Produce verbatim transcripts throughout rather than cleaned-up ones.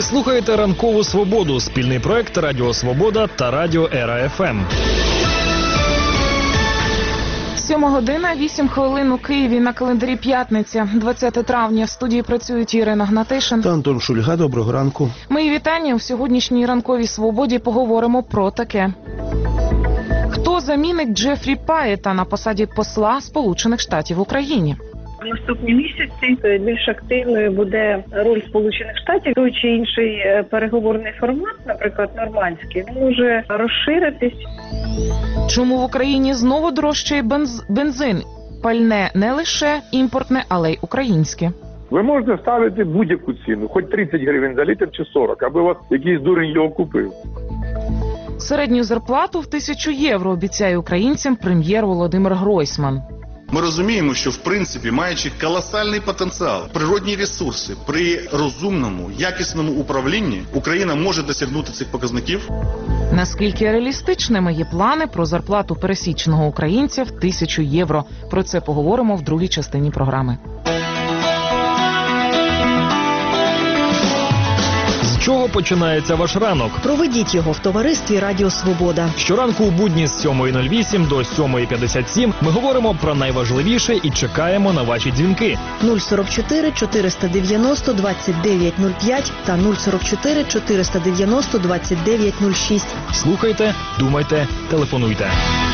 Ви слухаєте «Ранкову свободу» – спільний проект Радіо Свобода та Радіо Ера Еф Ем. Сьома година, вісім хвилин у Києві, на календарі п'ятниця, двадцяте травня. В студії працюють Ірина Гнатишин та Антон Шульга. Доброго ранку. Мої вітання. У сьогоднішній «Ранковій свободі» поговоримо про таке. Хто замінить Джефрі Паєта на посаді посла Сполучених Штатів в Україні? В наступні місяці більш активною буде роль Сполучених Штатів. Той чи інший переговорний формат, наприклад, нормандський, може розширитись. Чому в Україні знову дорожчає бенз... бензин? Пальне не лише імпортне, але й українське. Ви можете ставити будь-яку ціну, хоч тридцять гривень за літр чи сорок, аби вас якийсь дурень його купив. Середню зарплату в тисячу євро обіцяє українцям прем'єр Володимир Гройсман. Ми розуміємо, що в принципі, маючи колосальний потенціал, природні ресурси, при розумному, якісному управлінні, Україна може досягнути цих показників. Наскільки реалістичними є плани про зарплату пересічного українця в тисячу євро? Про це поговоримо в другій частині програми. З чого починається ваш ранок? Проведіть його в товаристві Радіо Свобода. Щоранку у будні з сьомої нуль вісім до сьомої п'ятдесят сім ми говоримо про найважливіше і чекаємо на ваші дзвінки. нуль сорок чотири чотириста дев'яносто двадцять дев'ять нуль п'ять та нуль сорок чотири чотириста дев'яносто двадцять дев'ять нуль шість. Слухайте, думайте, телефонуйте.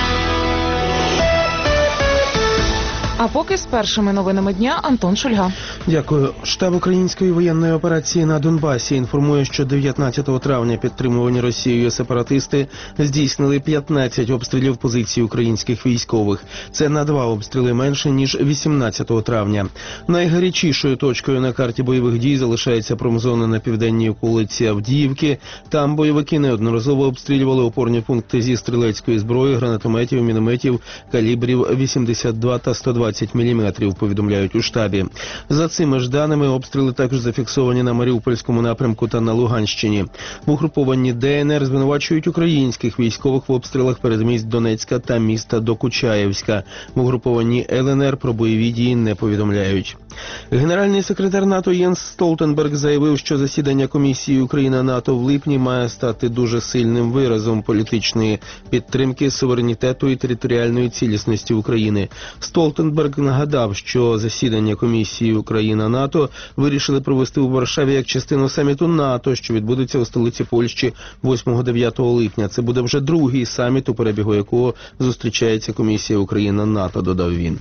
А поки з першими новинами дня Антон Шульга. Дякую. Штаб української воєнної операції на Донбасі інформує, що дев'ятнадцятого травня підтримувані Росією сепаратисти здійснили п'ятнадцять обстрілів позицій українських військових. Це на два обстріли менше, ніж вісімнадцятого травня. Найгарячішою точкою на карті бойових дій залишається промзона на південній околиці Авдіївки. Там бойовики неодноразово обстрілювали опорні пункти зі стрілецької зброї, гранатометів, мінометів калібрів вісімдесят два та сто двадцять міліметрів, повідомляють у штабі. За цими ж даними, обстріли також зафіксовані на Маріупольському напрямку та на Луганщині. В угрупованні Де Ен Ер звинувачують українських військових в обстрілах передмість Донецька та міста Докучаєвська. В угрупованні Ел Ен Ер про бойові дії не повідомляють. Генеральний секретар НАТО Єнс Столтенберг заявив, що засідання Комісії Україна-НАТО в липні має стати дуже сильним виразом політичної підтримки суверенітету і територіальної цілісності України. Столтенберг нагадав, що засідання Комісії Україна-НАТО вирішили провести у Варшаві як частину саміту НАТО, що відбудеться у столиці Польщі восьмого-дев'ятого липня. Це буде вже другий саміт, у перебігу якого зустрічається Комісія Україна-НАТО, додав він.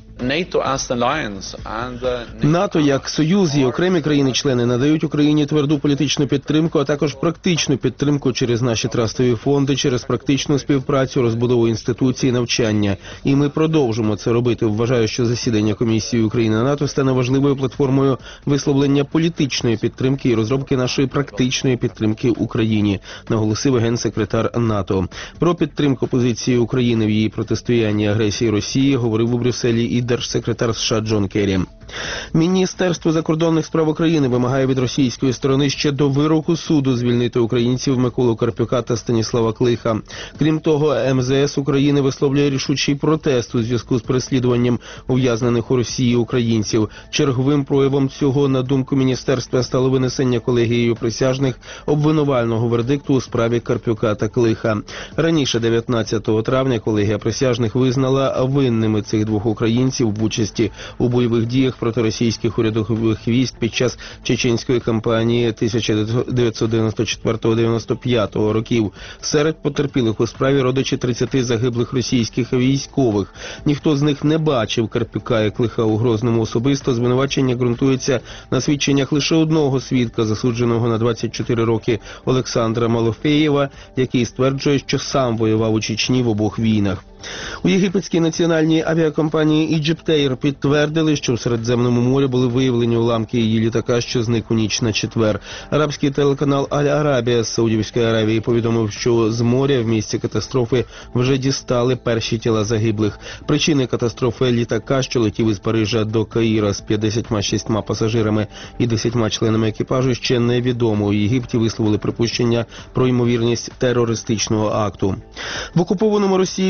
НАТО як союз і окремі країни-члени надають Україні тверду політичну підтримку, а також практичну підтримку через наші трастові фонди, через практичну співпрацю, розбудову інституцій, навчання. І ми продовжимо це робити. Вважаю, що засідання Комісії Україна-НАТО стане важливою платформою висловлення політичної підтримки і розробки нашої практичної підтримки Україні, наголосив генсекретар НАТО. Про підтримку позиції України в її протистоянні агресії Росії говорив у Брюсселі і держсекретар США Джон Керрі. Міністерство закордонних справ України вимагає від російської сторони ще до вироку суду звільнити українців Миколу Карпюка та Станіслава Клиха. Крім того, Ем Зе Ес України висловлює рішучий протест у зв'язку з переслідуванням ув'язнених у Росії українців. Черговим проявом цього, на думку міністерства, стало винесення колегією присяжних обвинувального вердикту у справі Карпюка та Клиха. Раніше, дев'ятнадцятого травня, колегія присяжних визнала винними цих двох українців в участі у бойових діях проти російських урядових військ під час чеченської кампанії тисяча дев'ятсот дев'яносто четвертого - дев'яносто п'ятого років. Серед потерпілих у справі родичі тридцяти загиблих російських військових. Ніхто з них не бачив Карпюка і Клиха у Грозному особисто. Звинувачення ґрунтується на свідченнях лише одного свідка, засудженого на двадцять чотири роки Олександра Малофеєва, який стверджує, що сам воював у Чечні в обох війнах. У єгипетській національній авіакомпанії «Egyptair» підтвердили, що в Середземному морі були виявлені уламки її літака, що зник у ніч на четвер. Арабський телеканал «Аль-Арабія» з Саудівської Аравії повідомив, що з моря в місці катастрофи вже дістали перші тіла загиблих. Причини катастрофи літака, що летів із Парижа до Каїра з п'ятдесятьма шістьма пасажирами і десятьма членами екіпажу, ще невідомо. У Єгипті висловили припущення про ймовірність терористичного акту. В окупованому Росією сепаратистському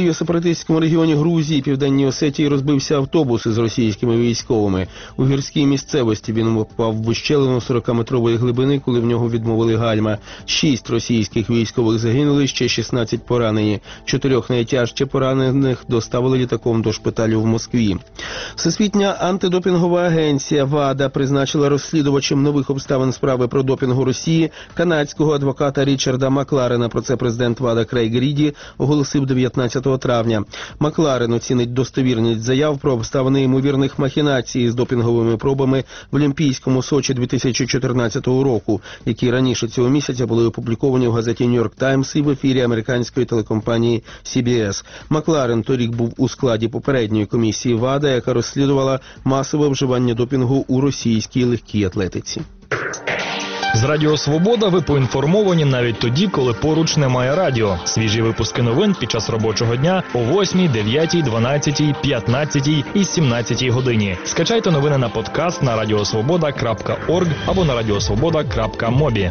сепаратистському регіоні Грузії, Південній Осетії, розбився автобус із російськими військовими. У гірській місцевості він впав в ущелину сорокаметрової глибини, коли в нього відмовили гальма. Шість російських військових загинули, ще шістнадцять поранені. Чотирьох найтяжче поранених доставили літаком до шпиталю в Москві. Всесвітня антидопінгова агенція ВАДА призначила розслідувачем нових обставин справи про допінг у Росії канадського адвоката Річарда Макларена. Про це президент ВАДА Крейг Ріді оголосив дев'ятнадцятого травня. Макларен оцінить достовірність заяв про обставини ймовірних махінацій з допінговими пробами в Олімпійському Сочі дві тисячі чотирнадцятого року, які раніше цього місяця були опубліковані в газеті «Нью-Йорк Таймс» і в ефірі американської телекомпанії Сі Бі Ес. Макларен торік був у складі попередньої комісії ВАДА, яка розслідувала масове вживання допінгу у російській легкій атлетиці. З Радіо Свобода ви поінформовані навіть тоді, коли поруч немає радіо. Свіжі випуски новин під час робочого дня о восьмій, дев'ятій, дванадцятій, п'ятнадцятій і сімнадцятій годині. Скачайте новини на подкаст на радіосвобода крапка орг або на радіосвобода крапка мобі.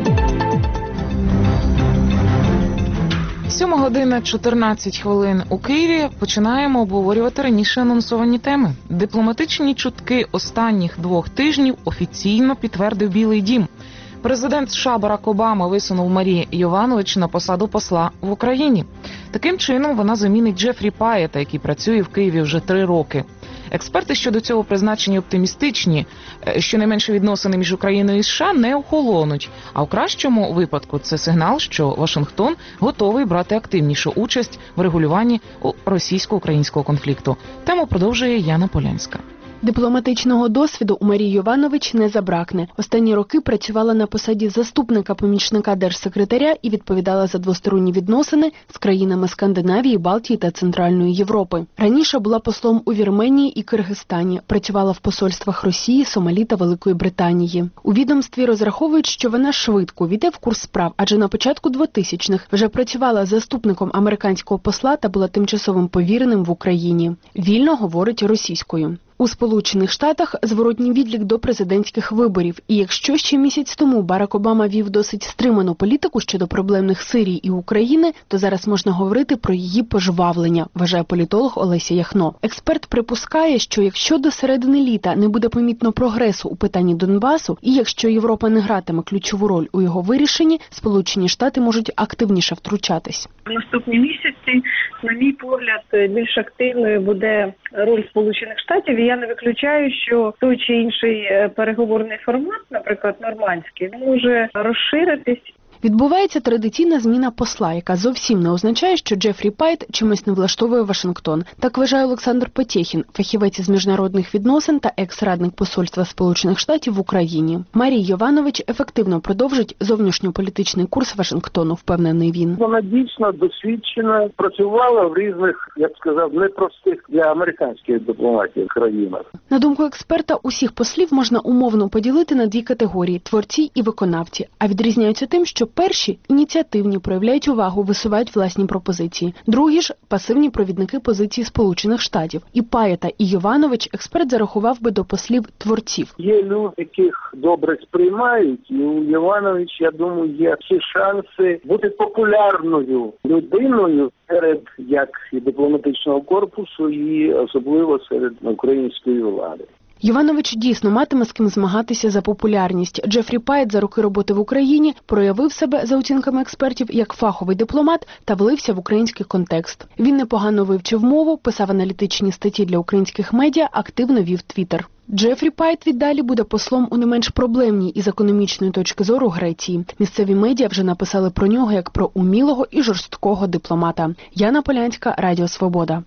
Сьома година чотирнадцять хвилин у Києві. Починаємо обговорювати раніше анонсовані теми. Дипломатичні чутки останніх двох тижнів офіційно підтвердив Білий дім. Президент США Барак Обама висунув Марі Йованович на посаду посла в Україні. Таким чином вона замінить Джефрі Паєта, який працює в Києві вже три роки. Експерти щодо цього призначення оптимістичні. Щонайменше відносини між Україною і США не охолонуть. А в кращому випадку це сигнал, що Вашингтон готовий брати активнішу участь в регулюванні російсько-українського конфлікту. Тему продовжує Яна Полянська. Дипломатичного досвіду у Марії Йованович не забракне. Останні роки працювала на посаді заступника-помічника держсекретаря і відповідала за двосторонні відносини з країнами Скандинавії, Балтії та Центральної Європи. Раніше була послом у Вірменії і Киргизстані. Працювала в посольствах Росії, Сомалі та Великої Британії. У відомстві розраховують, що вона швидко війде в курс справ, адже на початку двотисячних вже працювала заступником американського посла та була тимчасовим повіреним в Україні. Вільно говорить російською. У Сполучених Штатах зворотній відлік до президентських виборів. І якщо ще місяць тому Барак Обама вів досить стриману політику щодо проблемних Сирії і України, то зараз можна говорити про її пожвавлення, вважає політолог Олеся Яхно. Експерт припускає, що якщо до середини літа не буде помітно прогресу у питанні Донбасу, і якщо Європа не гратиме ключову роль у його вирішенні, Сполучені Штати можуть активніше втручатись. В наступні місяці, на мій погляд, більш активною буде роль Сполучених Штатів. І я не виключаю, що той чи інший переговорний формат, наприклад, нормандський, може розширитись. Відбувається традиційна зміна посла, яка зовсім не означає, що Джефрі Пайт чимось не влаштовує Вашингтон. Так вважає Олександр Потєхін, фахівець із міжнародних відносин та екс-радник посольства Сполучених Штатів в Україні. Марія Йованович ефективно продовжить зовнішньополітичний курс Вашингтону, впевнений він. Вона дійсно досвідчена, працювала в різних, я б сказав, непростих для американських дипломатів країнах. На думку експерта, усіх послів можна умовно поділити на дві категорії – творці і виконавці, а відрізняються тим, що перші – ініціативні, проявляють увагу, висувають власні пропозиції. Другі ж – пасивні провідники позиції Сполучених Штатів. І Паєта, і Йованович експерт зарахував би до послів творців. Є люди, яких добре сприймають, і у Йованович, я думаю, є всі шанси бути популярною людиною серед як і дипломатичного корпусу, і особливо серед української влади. Йованович дійсно матиме з ким змагатися за популярність. Джефрі Пайт за роки роботи в Україні проявив себе, за оцінками експертів, як фаховий дипломат та влився в український контекст. Він непогано вивчив мову, писав аналітичні статті для українських медіа, активно вів Твіттер. Джефрі Пайт віддалі буде послом у не менш проблемній із економічної точки зору Греції. Місцеві медіа вже написали про нього як про умілого і жорсткого дипломата. Яна Полянська, Радіо Свобода.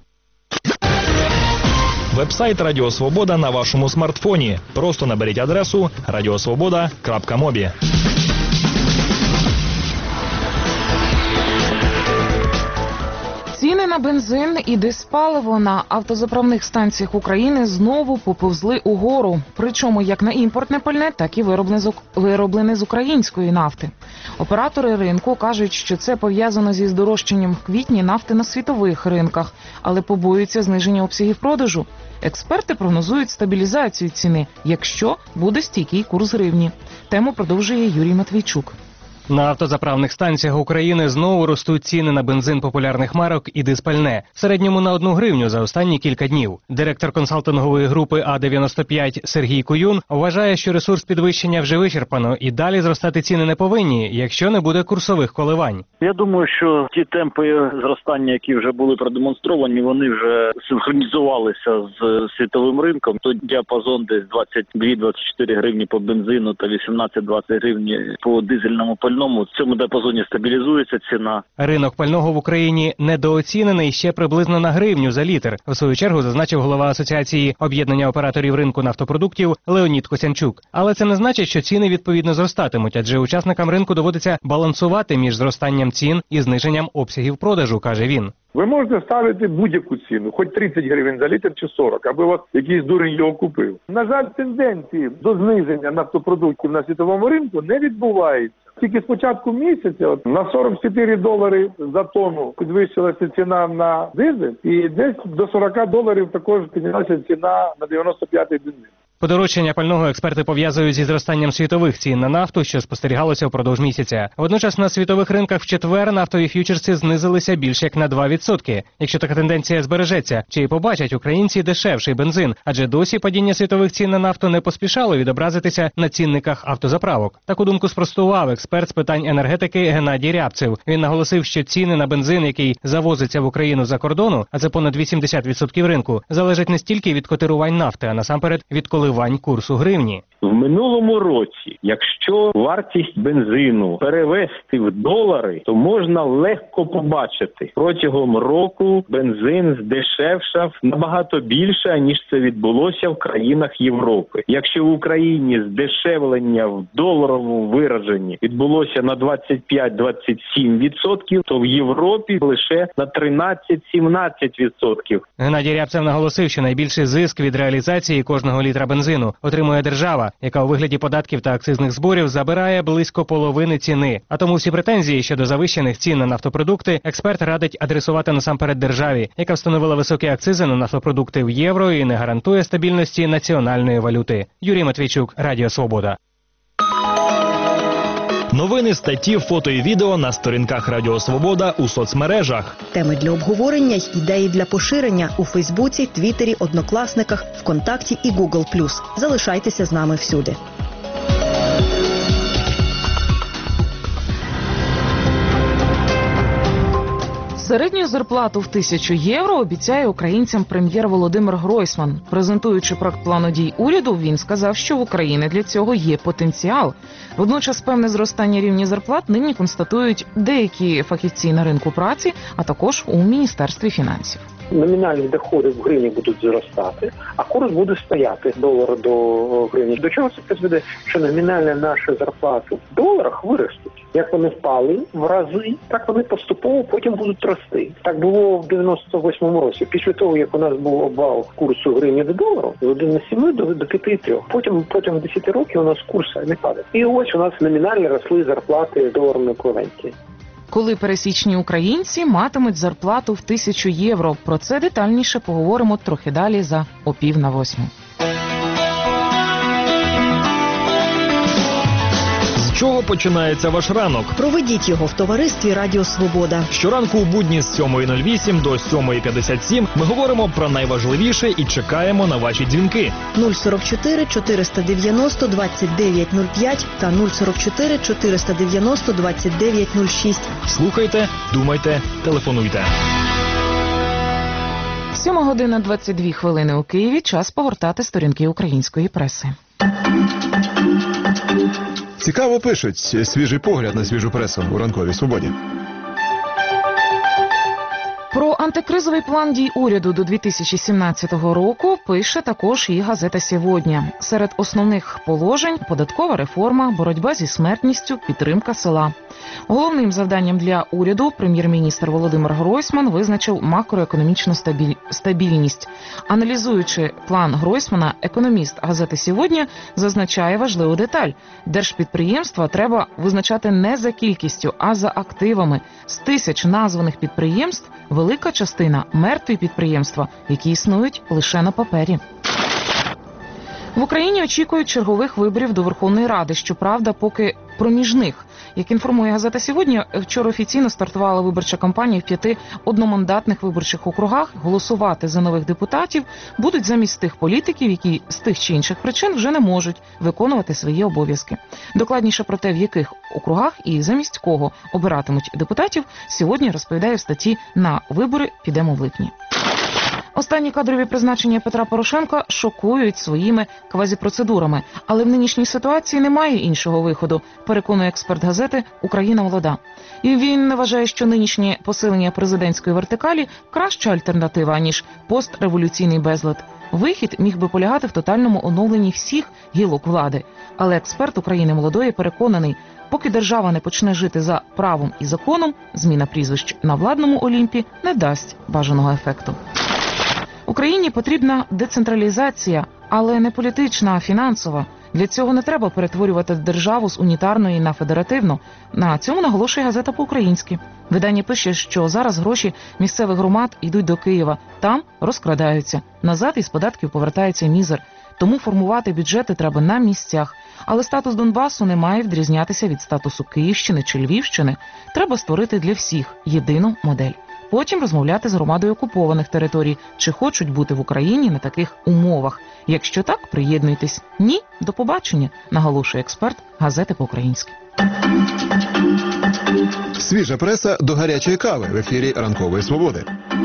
Вебсайт Радіо Свобода на вашому смартфоні. Просто наберіть адресу радіосвобода крапка мобі. Ціни на бензин і диспаливо на автозаправних станціях України знову поповзли угору. Причому як на імпортне пальне, так і вироблене з української нафти. Оператори ринку кажуть, що це пов'язано зі здорожчанням в квітні нафти на світових ринках, але побоюються зниження обсягів продажу. Експерти прогнозують стабілізацію ціни, якщо буде стійкий курс гривні. Тему продовжує Юрій Матвійчук. На автозаправних станціях України знову ростуть ціни на бензин популярних марок і дизпальне. В середньому на одну гривню за останні кілька днів. Директор консалтингової групи А дев'яносто п'ять Сергій Куюн вважає, що ресурс підвищення вже вичерпано і далі зростати ціни не повинні, якщо не буде курсових коливань. Я думаю, що ті темпи зростання, які вже були продемонстровані, вони вже синхронізувалися з світовим ринком. Тут діапазон десь двадцять дві - двадцять чотири гривні по бензину та вісімнадцять - двадцять гривні по дизельному пальному. В цьому діапазоні стабілізується ціна. Ринок пального в Україні недооцінений ще приблизно на гривню за літр. В свою чергу зазначив голова Асоціації об'єднання операторів ринку нафтопродуктів Леонід Косянчук. Але це не значить, що ціни відповідно зростатимуть, адже учасникам ринку доводиться балансувати між зростанням цін і зниженням обсягів продажу, каже він. Ви можете ставити будь-яку ціну, хоч тридцять гривень за літр чи сорок, аби вас якийсь дурень його купив. На жаль, тенденції до зниження нафтопродуктів на світовому ринку не відбуваються. Тільки з початку місяця от, на сорок чотири долари за тонну підвищилася ціна на дизель і десь до сорок доларів також піднялася ціна на дев'яносто п'ятий бензин. Подорожчання пального експерти пов'язують зі зростанням світових цін на нафту, що спостерігалося впродовж місяця. Водночас на світових ринках в четвер нафтові ф'ючерси знизилися більше як на два відсотки. Якщо така тенденція збережеться, чи й побачать українці дешевший бензин, адже досі падіння світових цін на нафту не поспішало відобразитися на цінниках автозаправок. Таку думку спростував експерт з питань енергетики Геннадій Рябцев. Він наголосив, що ціни на бензин, який завозиться в Україну за кордону, а це понад вісімдесят відсотків ринку, залежать не стільки від котирувань нафти, а насамперед від коливань курсу гривні. В минулому році, якщо вартість бензину перевести в долари, то можна легко побачити. Протягом року бензин здешевшав набагато більше, ніж це відбулося в країнах Європи. Якщо в Україні здешевлення в доларовому вираженні відбулося на двадцять п'ять - двадцять сім відсотків, то в Європі лише на тринадцять - сімнадцять відсотків. Геннадій Рябцев наголосив, що найбільший зиск від реалізації кожного літра бензину отримує держава, яка у вигляді податків та акцизних зборів забирає близько половини ціни. А тому всі претензії щодо завищених цін на нафтопродукти експерт радить адресувати насамперед державі, яка встановила високі акцизи на нафтопродукти в євро і не гарантує стабільності національної валюти. Юрій Матвійчук, Радіо Свобода. Новини, статті, фото і відео на сторінках Радіо Свобода у соцмережах. Теми для обговорення й ідеї для поширення у Фейсбуці, Твіттері, Однокласниках, ВКонтакті і Гугл плюс. Залишайтеся з нами всюди. Середню зарплату в тисячу євро обіцяє українцям прем'єр Володимир Гройсман. Презентуючи проект плану дій уряду, він сказав, що в Україні для цього є потенціал. Водночас певне зростання рівня зарплат нині констатують деякі фахівці на ринку праці, а також у Міністерстві фінансів. Номінальні доходи в гривні будуть зростати, а курс буде стояти долар до гривні. До чого це призведе? Що номінальні наші зарплати в доларах виростуть. Як вони впали в рази, так вони поступово потім будуть рости. Так було в дев'яносто восьмому році. Після того, як у нас був обвал курсу гривні до долару, з один цілих сім до, до п'ять цілих три. Потім протягом десять років у нас курс не падав. І ось у нас номінально росли зарплати доларної еквіваленті. Коли пересічні українці матимуть зарплату в тисячу євро. Про це детальніше поговоримо трохи далі за о пів на восьму. З чого починається ваш ранок? Проведіть його в товаристві Радіо Свобода. Щоранку у будні з сьомої нуль вісім до сьомої п'ятдесят сім ми говоримо про найважливіше і чекаємо на ваші дзвінки. нуль сорок чотири чотириста дев'яносто двадцять дев'ять нуль п'ять та нуль сорок чотири чотириста дев'яносто двадцять дев'ять нуль шість. Слухайте, думайте, телефонуйте. Сьома година двадцять дві хвилини у Києві. Час погортати сторінки української преси. Цікаво пишуть. Свіжий погляд на свіжу пресу у ранковій свободі. Про антикризовий план дій уряду до дві тисячі сімнадцятого року пише також і газета «Сьогодні». Серед основних положень – податкова реформа, боротьба зі смертністю, підтримка села. Головним завданням для уряду прем'єр-міністр Володимир Гройсман визначив макроекономічну стабіль... стабільність. Аналізуючи план Гройсмана, економіст газети «Сьогодні» зазначає важливу деталь. Держпідприємства треба визначати не за кількістю, а за активами. З тисяч названих підприємств велика частина – мертві підприємства, які існують лише на папері. В Україні очікують чергових виборів до Верховної Ради, щоправда, поки проміжних. Як інформує газета «Сьогодні», вчора офіційно стартувала виборча кампанія в п'яти одномандатних виборчих округах. Голосувати за нових депутатів будуть замість тих політиків, які з тих чи інших причин вже не можуть виконувати свої обов'язки. Докладніше про те, в яких округах і замість кого обиратимуть депутатів, сьогодні розповідає в статті «На вибори підемо в липні». Останні кадрові призначення Петра Порошенка шокують своїми квазіпроцедурами. Але в нинішній ситуації немає іншого виходу, переконує експерт газети «Україна молода». І він вважає, що нинішнє посилення президентської вертикалі – краща альтернатива, ніж постреволюційний безлад. Вихід міг би полягати в тотальному оновленні всіх гілок влади. Але експерт «України молодої» переконаний, поки держава не почне жити за правом і законом, зміна прізвищ на владному Олімпі не дасть бажаного ефекту. Україні потрібна децентралізація, але не політична, а фінансова. Для цього не треба перетворювати державу з унітарної на федеративну. На цьому наголошує газета «По-українськи». Видання пише, що зараз гроші місцевих громад йдуть до Києва, там розкрадаються. Назад із податків повертається мізер. Тому формувати бюджети треба на місцях. Але статус Донбасу не має відрізнятися від статусу Київщини чи Львівщини. Треба створити для всіх єдину модель. Потім розмовляти з громадою окупованих територій, чи хочуть бути в Україні на таких умовах. Якщо так, приєднуйтесь. Ні, до побачення, наголошує експерт газети «По-українськи». Свіжа преса до гарячої кави в ефірі «Ранкової свободи».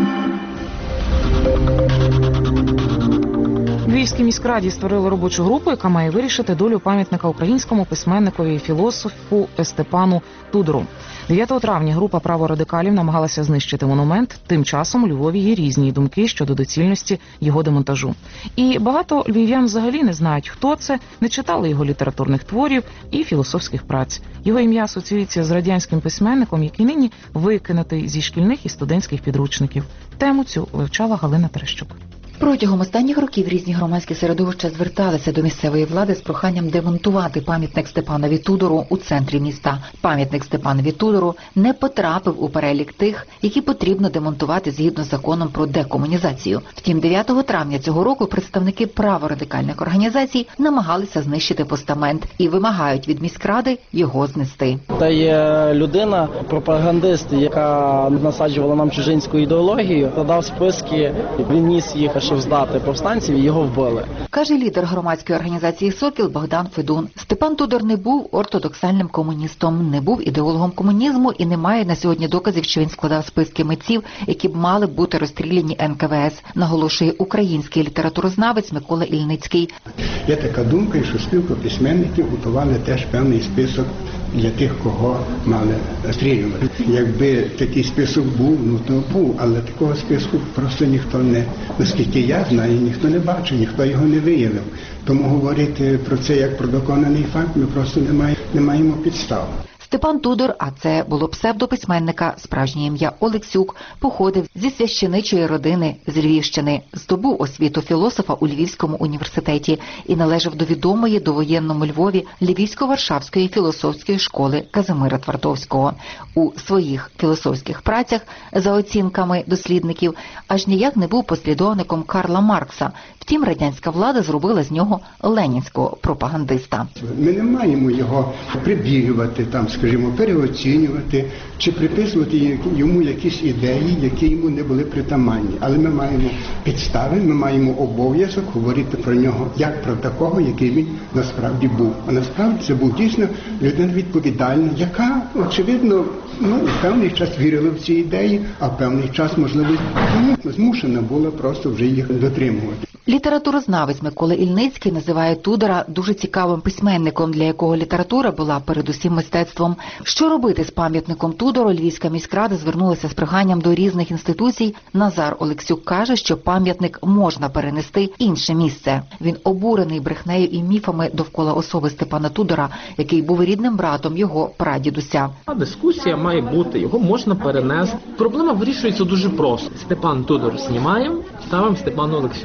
В Львівській міськраді створили робочу групу, яка має вирішити долю пам'ятника українському письменникові і філософу Степану Тудору. дев'ятого травня група праворадикалів намагалася знищити монумент. Тим часом у Львові є різні думки щодо доцільності його демонтажу. І багато львів'ян взагалі не знають, хто це, не читали його літературних творів і філософських праць. Його ім'я асоціюється з радянським письменником, який нині викинутий зі шкільних і студентських підручників. Тему цю вивчала Галина Терещук. Протягом останніх років різні громадські середовища зверталися до місцевої влади з проханням демонтувати пам'ятник Степанові Тудору у центрі міста. Пам'ятник Степанові Тудору не потрапив у перелік тих, які потрібно демонтувати згідно з законом про декомунізацію. Втім, дев'ятого травня цього року представники праворадикальних організацій намагалися знищити постамент і вимагають від міськради його знести. Та є людина, пропагандист, яка насаджувала нам чужинську ідеологію, подав списки, він ніс їх, щоб здати повстанців, і його вбили. Каже лідер громадської організації «Сокіл» Богдан Федун. Степан Тудор не був ортодоксальним комуністом, не був ідеологом комунізму і не має на сьогодні доказів, що він складав списки митців, які б мали бути розстріляні ен ка ве ес, наголошує український літературознавець Микола Ільницький. Є така думка, що спілка письменників готували теж певний список для тих, кого мали розстрілювати. Якби такий список був, ну то був, але такого списку просто ніхто не, наскільки я знаю, ніхто не бачив, ніхто його не виявив. Тому говорити про це як про доконаний факт ми просто не маємо, не маємо підстав. Степан Тудор, а це було псевдописьменника, справжнє ім'я Олексюк, походив зі священичої родини з Львівщини, здобув освіту філософа у Львівському університеті і належав до відомої довоєнному Львові Львівсько-Варшавської філософської школи Казимира Твардовського. У своїх філософських працях, за оцінками дослідників, аж ніяк не був послідовником Карла Маркса. Втім, радянська влада зробила з нього ленінського пропагандиста. Ми не маємо його прибілювати, там, скажімо, переоцінювати чи приписувати йому якісь ідеї, які йому не були притаманні. Але ми маємо підстави, ми маємо обов'язок говорити про нього як про такого, який він насправді був. А насправді це був дійсно людина відповідальна, яка, очевидно, ну, в певний час вірила в ці ідеї, а в певний час, можливо, ну, змушена була просто вже їх дотримувати. Літературознавець Микола Ільницький називає Тудора дуже цікавим письменником, для якого література була передусім мистецтвом. Що робити з пам'ятником Тудору, Львівська міськрада звернулася з проханням до різних інституцій. Назар Олексюк каже, що пам'ятник можна перенести в інше місце. Він обурений брехнею і міфами довкола особи Степана Тудора, який був рідним братом його прадідуся. А дискусія має бути, його можна перенести. Проблема вирішується дуже просто. Степан Тудор знімаємо, ставимо Степан Олексюк. В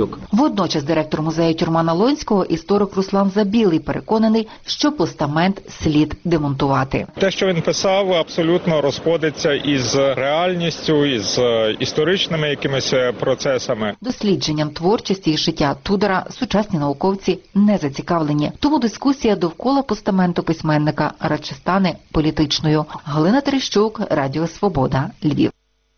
Водночас директор музею Тюрмана Лонського, історик Руслан Забілий, переконаний, що постамент слід демонтувати. Те, що він писав, абсолютно розходиться із реальністю, із історичними якимись процесами. Дослідженням творчості і життя Тудора сучасні науковці не зацікавлені. Тому дискусія довкола постаменту письменника радше стане політичною. Галина Терещук, Радіо Свобода, Львів.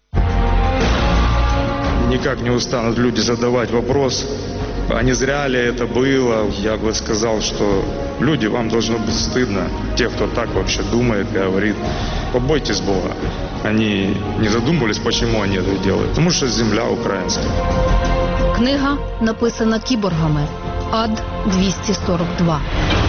Никак не устанут люди задавать вопрос, а не зря ли это было. Я бы сказал, что люди, вам должно быть стыдно. Те, кто так вообще думает, говорит, побойтесь Бога. Они не задумывались, почему они это делают. Потому что земля украинская. Книга написана кіборгами. Ад двісті сорок два.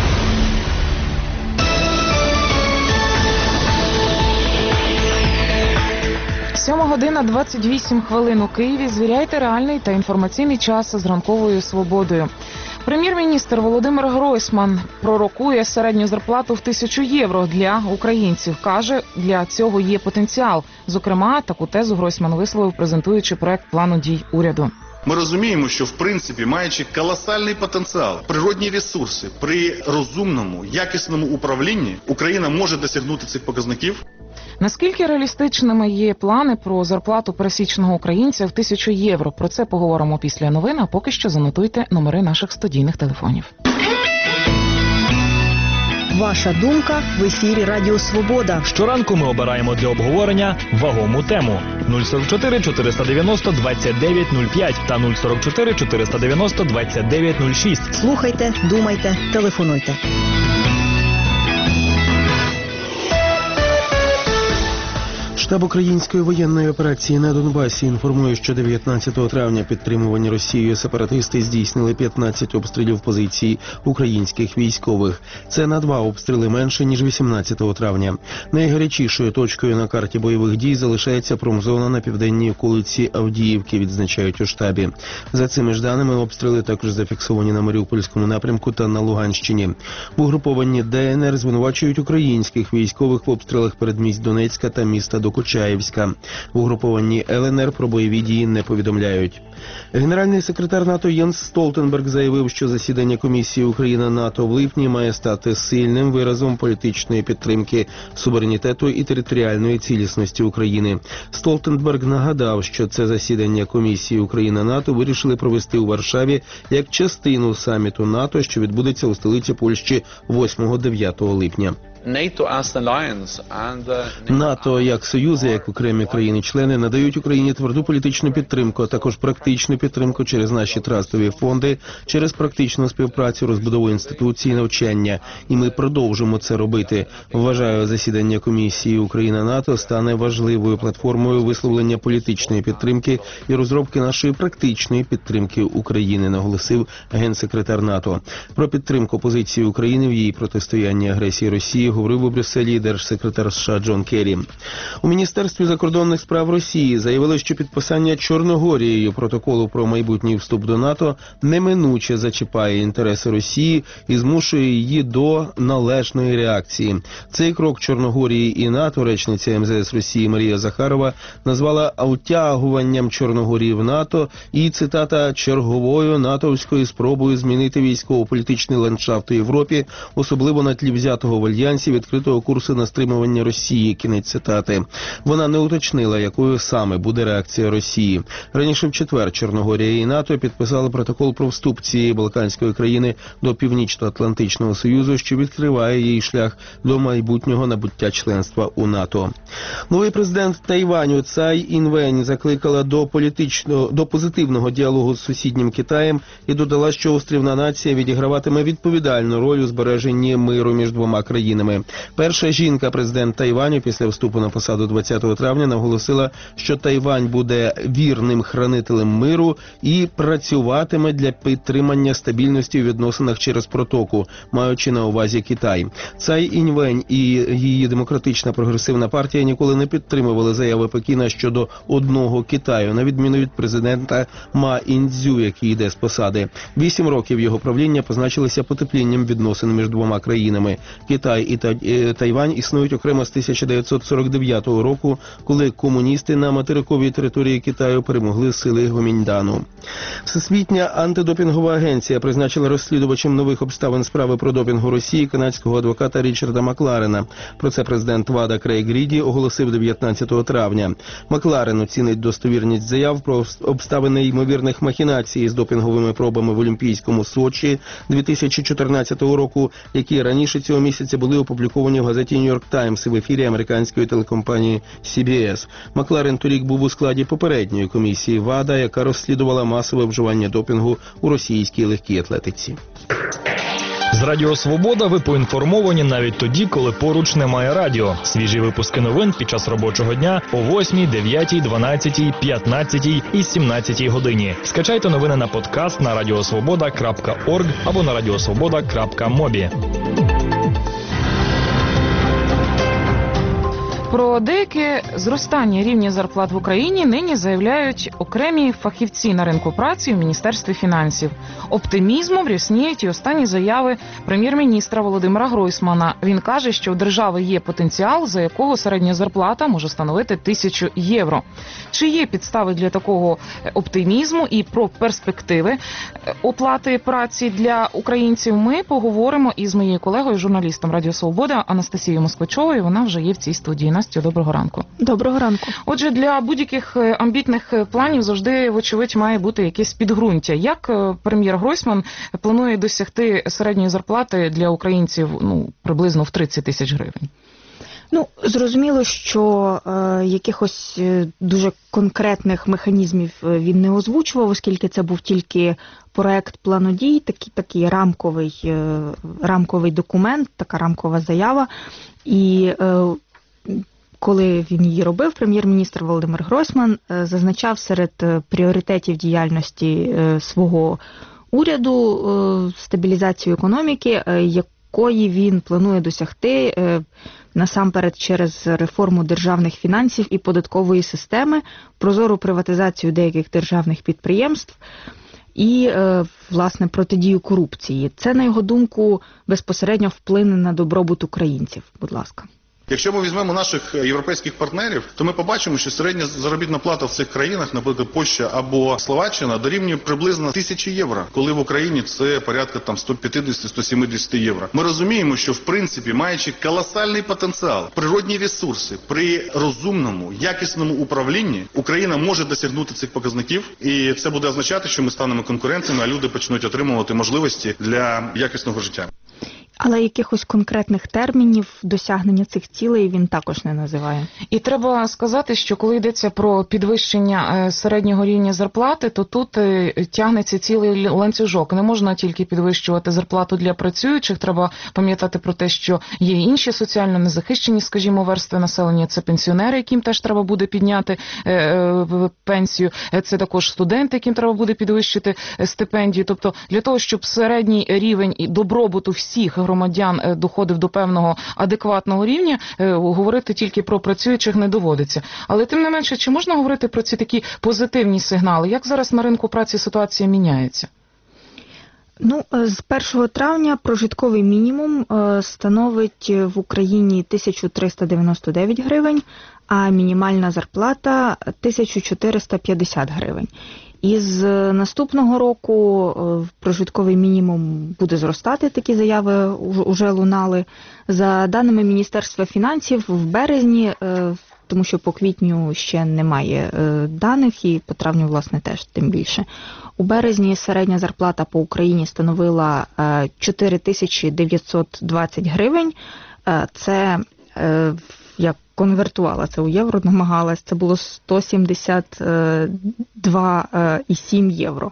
Сьома година двадцять вісім хвилин у Києві. Звіряйте реальний та інформаційний час з ранковою свободою. Прем'єр-міністр Володимир Гройсман пророкує середню зарплату в тисячу євро для українців. Каже, для цього є потенціал. Зокрема, таку тезу Гройсман висловив, презентуючи проект плану дій уряду. Ми розуміємо, що в принципі, маючи колосальний потенціал, природні ресурси, при розумному, якісному управлінні, Україна може досягнути цих показників. Наскільки реалістичними є плани про зарплату пересічного українця в тисячу євро? Про це поговоримо після новин, а поки що занотуйте номери наших студійних телефонів. Ваша думка в ефірі Радіо Свобода. Щоранку ми обираємо для обговорення вагому тему. нуль сорок чотири чотириста дев'яносто двадцять дев'ять нуль п'ять та нуль сорок чотири чотириста дев'яносто двадцять дев'ять нуль шість. Слухайте, думайте, телефонуйте. Штаб української воєнної операції на Донбасі інформує, що дев'ятнадцятого травня підтримувані Росією сепаратисти здійснили п'ятнадцять обстрілів позицій українських військових. Це на два обстріли менше, ніж вісімнадцятого травня. Найгарячішою точкою на карті бойових дій залишається промзона на південній околиці Авдіївки, відзначають у штабі. За цими ж даними, обстріли також зафіксовані на Маріупольському напрямку та на Луганщині. В угрупованні ДНР звинувачують українських військових в обстрілах передмість Донецька та міста Докучаєвська. В угрупованні ЛНР про бойові дії не повідомляють. Генеральний секретар НАТО Єнс Столтенберг заявив, що засідання комісії Україна-НАТО в липні має стати сильним виразом політичної підтримки суверенітету і територіальної цілісності України. Столтенберг нагадав, що це засідання комісії Україна-НАТО вирішили провести у Варшаві як частину саміту НАТО, що відбудеться у столиці Польщі восьмого-дев'ятого липня. НАТО як союзи, як окремі країни-члени надають Україні тверду політичну підтримку, а також практичну підтримку через наші трастові фонди, через практичну співпрацю, розбудову інституцій, навчання. І ми продовжимо це робити. Вважаю, засідання комісії Україна-НАТО стане важливою платформою висловлення політичної підтримки і розробки нашої практичної підтримки України, наголосив генсекретар НАТО. Про підтримку позиції України в її протистоянні агресії Росії говорив у Брюсселі держсекретар США Джон Керрі. У Міністерстві закордонних справ Росії заявили, що підписання Чорногорією протоколу про майбутній вступ до НАТО неминуче зачіпає інтереси Росії і змушує її до належної реакції. Цей крок Чорногорії і НАТО речниця ем зе ес Росії Марія Захарова назвала утягуванням Чорногорії в НАТО і, цитата, черговою натовською спробою змінити військово-політичний ландшафт у Європі, особливо на тлі взятого в альянсі відкритого курсу на стримування Росії, кінець цитати. Вона не уточнила, якою саме буде реакція Росії. Раніше в четвер Чорногорія і НАТО підписали протокол про вступ цієї балканської країни до Північно-Атлантичного Союзу, що відкриває їй шлях до майбутнього набуття членства у НАТО. Новий президент Тайваню Цай Інвень закликала до політичного, до позитивного діалогу з сусіднім Китаєм і додала, що острівна нація відіграватиме відповідальну роль у збереженні миру між двома країнами. Перша жінка-президент Тайваню після вступу на посаду двадцятого травня наголосила, що Тайвань буде вірним хранителем миру і працюватиме для підтримання стабільності у відносинах через протоку, маючи на увазі Китай. Цай Інвень і її демократична прогресивна партія ніколи не підтримували заяви Пекіна щодо одного Китаю, на відміну від президента Ма Індзю, який йде з посади. Вісім років його правління позначилися потеплінням відносин між двома країнами. Китай і та е, Тайвань існують окремо з тисяча дев'ятсот сорок дев'ятого року, коли комуністи на материковій території Китаю перемогли сили Гоміньдану. Всесвітня антидопінгова агенція призначила розслідувачем нових обставин справи про допінг у Росії канадського адвоката Річарда Макларена. Про це президент ВАДА Крейг Ріді оголосив дев'ятнадцятого травня. Макларен оцінить достовірність заяв про обставини ймовірних махінацій з допінговими пробами в Олімпійському Сочі дві тисячі чотирнадцятого року, які раніше цього місяця були опубліковані в газеті «Нью-Йорк Таймс» в ефірі американської телекомпанії Сі Бі Ес. Макларен торік був у складі попередньої комісії ВАДА, яка розслідувала масове вживання допінгу у російській легкій атлетиці. З Радіо Свобода ви поінформовані навіть тоді, коли поруч немає радіо. Свіжі випуски новин під час робочого дня о восьмій, дев'ятій, дванадцятій, п'ятнадцятій і сімнадцятій годині. Скачайте новини на подкаст на радіосвобода крапка орг або на радіосвобода крапка мобі. Про деяке зростання рівня зарплат в Україні нині заявляють окремі фахівці на ринку праці в Міністерстві фінансів. Оптимізмом рясніють і останні заяви прем'єр-міністра Володимира Гройсмана. Він каже, що у держави є потенціал, за якого середня зарплата може становити тисячу євро. Чи є підстави для такого оптимізму і про перспективи оплати праці для українців, ми поговоримо із моєю колегою, журналістом Радіо Свобода Анастасією Москвичовою. Вона вже є в цій студії. Настю, доброго ранку. Доброго ранку. Отже, для будь-яких амбітних планів завжди, вочевидь, має бути якесь підґрунтя. Як прем'єр Гройсман планує досягти середньої зарплати для українців, ну, приблизно в тридцять тисяч гривень? Ну, зрозуміло, що е, якихось е, дуже конкретних механізмів він не озвучував, оскільки це був тільки проект плану дій, такий, такий рамковий, е, рамковий документ, така рамкова заява. І е, коли він її робив, прем'єр-міністр Володимир Гройсман е, зазначав серед пріоритетів діяльності е, свого уряду е, стабілізацію економіки, е, якої він планує досягти е, насамперед через реформу державних фінансів і податкової системи, прозору приватизацію деяких державних підприємств і, власне, протидію корупції. Це, на його думку, безпосередньо вплине на добробут українців. Будь ласка. Якщо ми візьмемо наших європейських партнерів, то ми побачимо, що середня заробітна плата в цих країнах, наприклад, Польща або Словаччина, дорівнює приблизно тисячі євро, коли в Україні це порядка там сто п'ятдесят - сто сімдесят євро. Ми розуміємо, що в принципі, маючи колосальний потенціал, природні ресурси, при розумному, якісному управлінні, Україна може досягнути цих показників, і це буде означати, що ми станемо конкурентами, а люди почнуть отримувати можливості для якісного життя. Але якихось конкретних термінів досягнення цих цілей він також не називає. І треба сказати, що коли йдеться про підвищення середнього рівня зарплати, то тут тягнеться цілий ланцюжок. Не можна тільки підвищувати зарплату для працюючих, треба пам'ятати про те, що є інші соціально незахищені, скажімо, верстви населення, це пенсіонери, яким теж треба буде підняти пенсію, це також студенти, яким треба буде підвищити стипендію. Тобто для того, щоб середній рівень добробуту всіх громадян доходив до певного адекватного рівня, говорити тільки про працюючих не доводиться. Але тим не менше, чи можна говорити про ці такі позитивні сигнали? Як зараз на ринку праці ситуація міняється? Ну, з першого травня прожитковий мінімум становить в Україні тисячу триста дев'яносто дев'ять гривень, а мінімальна зарплата тисячу чотириста п'ятдесят гривень. Із наступного року прожитковий мінімум буде зростати, такі заяви вже лунали. За даними Міністерства фінансів, в березні, тому що по квітню ще немає даних і по травню, власне, теж тим більше. У березні середня зарплата по Україні становила чотири тисячі дев'ятсот двадцять гривень. Це, як конвертувала це у євро, намагалась, це було сто сімдесят два цілих сім євро.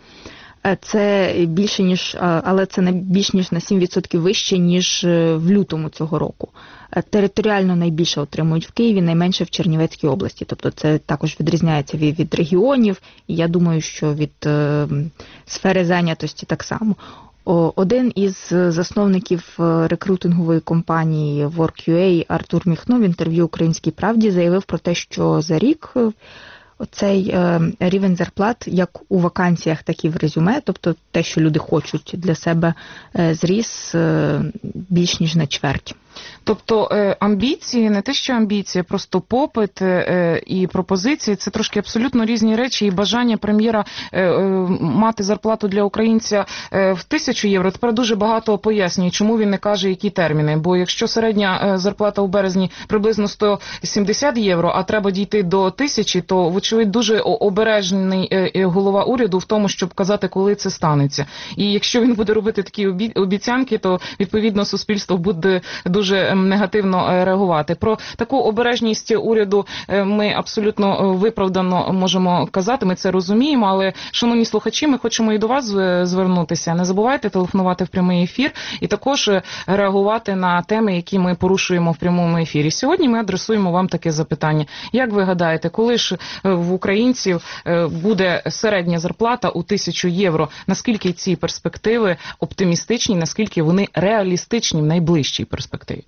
Це більше ніж, але це не більш ніж на сім відсотків вище, ніж в лютому цього року. Територіально найбільше отримують в Києві, найменше в Чернівецькій області. Тобто це також відрізняється від, від регіонів, і я думаю, що від е, сфери зайнятості так само. Один із засновників рекрутингової компанії WorkUA Артур Міхно в інтерв'ю «Українській правді» заявив про те, що за рік цей рівень зарплат як у вакансіях, так і в резюме, тобто те, що люди хочуть для себе, зріс більш ніж на чверть. Тобто е, амбіції, не те, що амбіції, просто попит е, і пропозиції – це трошки абсолютно різні речі. І бажання прем'єра е, е, мати зарплату для українця е, в тисячу євро тепер дуже багато пояснює, чому він не каже, які терміни. Бо якщо середня е, зарплата у березні приблизно сто сімдесят євро, а треба дійти до тисячі, то, вочевидь, дуже обережний е, голова уряду в тому, щоб казати, коли це станеться. І якщо він буде робити такі обіцянки, то, відповідно, суспільство буде дуже негативно реагувати. Про таку обережність уряду ми абсолютно виправдано можемо казати, ми це розуміємо, але, шановні слухачі, ми хочемо і до вас звернутися. Не забувайте телефонувати в прямий ефір і також реагувати на теми, які ми порушуємо в прямому ефірі. Сьогодні ми адресуємо вам таке запитання. Як ви гадаєте, коли ж в українців буде середня зарплата у тисячу євро? Наскільки ці перспективи оптимістичні, наскільки вони реалістичні в найближчій перспективі?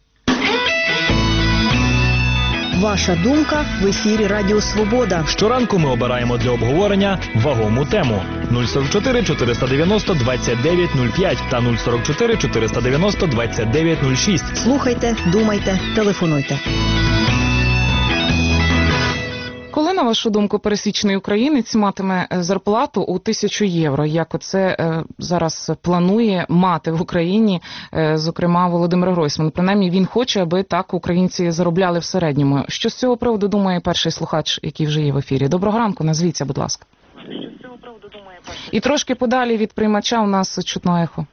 Ваша думка в ефірі Радіо Свобода. Щоранку ми обираємо для обговорення вагому тему. нуль сорок чотири чотириста дев'яносто двадцять дев'ять нуль п'ять та нуль сорок чотири чотириста дев'яносто двадцять дев'ять нуль шість. Слухайте, думайте, телефонуйте. Коли, на вашу думку, пересічний українець матиме зарплату у тисячу євро, як оце е, зараз планує мати в Україні, е, зокрема, Володимир Гройсман? Принаймні, він хоче, аби так українці заробляли в середньому. Що з цього приводу думає перший слухач, який вже є в ефірі? Доброго ранку, назвіться, будь ласка. Що з цього приводу думає перший? І трошки подалі від приймача у нас чутно ехо.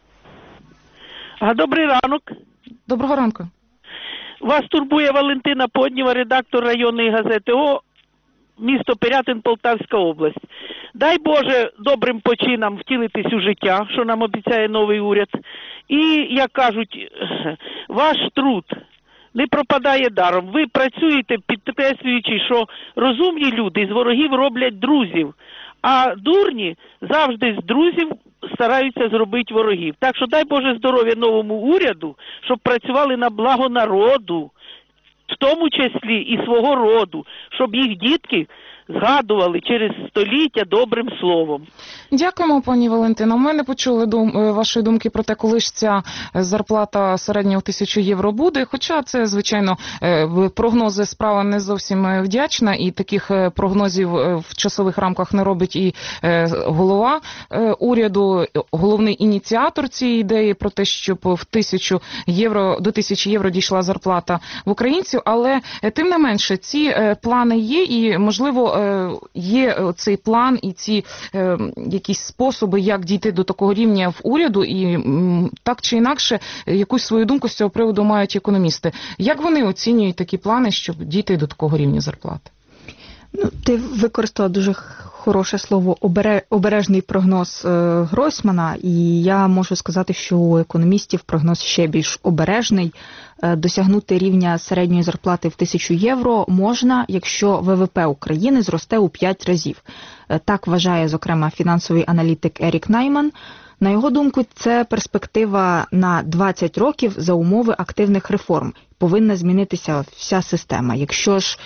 А добрий ранок. Доброго ранку. Вас турбує Валентина Подніва, редактор районної газети О, місто Пирятин, Полтавська область. Дай Боже добрим починам втілитись у життя, що нам обіцяє новий уряд. І, як кажуть, ваш труд не пропадає даром. Ви працюєте, підкреслюючи, що розумні люди з ворогів роблять друзів, а дурні завжди з друзів стараються зробити ворогів. Так що дай Боже здоров'я новому уряду, щоб працювали на благо народу, в тому числі і свого роду, щоб їх дітки згадували через століття добрим словом. Дякуємо, пані Валентина. Ми не почули дум... вашої думки про те, коли ж ця зарплата середня в тисячу євро буде, хоча це, звичайно, прогнози справа не зовсім вдячна, і таких прогнозів в часових рамках не робить і голова уряду, головний ініціатор цієї ідеї про те, щоб в тисячу євро, до тисячі євро дійшла зарплата в українців, але тим не менше ці плани є і, можливо, є цей план і ці е, якісь способи, як дійти до такого рівня в уряду, і м, так чи інакше якусь свою думку з цього приводу мають економісти. Як вони оцінюють такі плани, щоб дійти до такого рівня зарплати? Ну, ти використала дуже хороше слово обере, обережний прогноз е, Гройсмана, і я можу сказати, що у економістів прогноз ще більш обережний. Е, досягнути рівня середньої зарплати в тисячу євро можна, якщо ВВП України зросте у п'ять разів. Е, так вважає, зокрема, фінансовий аналітик Ерік Найман. На його думку, це перспектива на двадцять років за умови активних реформ. Повинна змінитися вся система. Якщо ж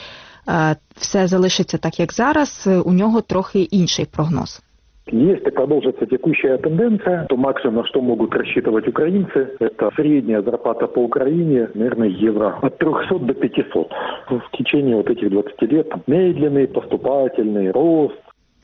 все залишиться так, як зараз, у нього трохи інший прогноз. Если продолжится текущая тенденция, то максимум, на что могут рассчитывать украинцы, это средняя зарплата по Украине, наверное, евро от трехсот до пятисот. В течение вот этих двадцати лет медленный, поступательный рост.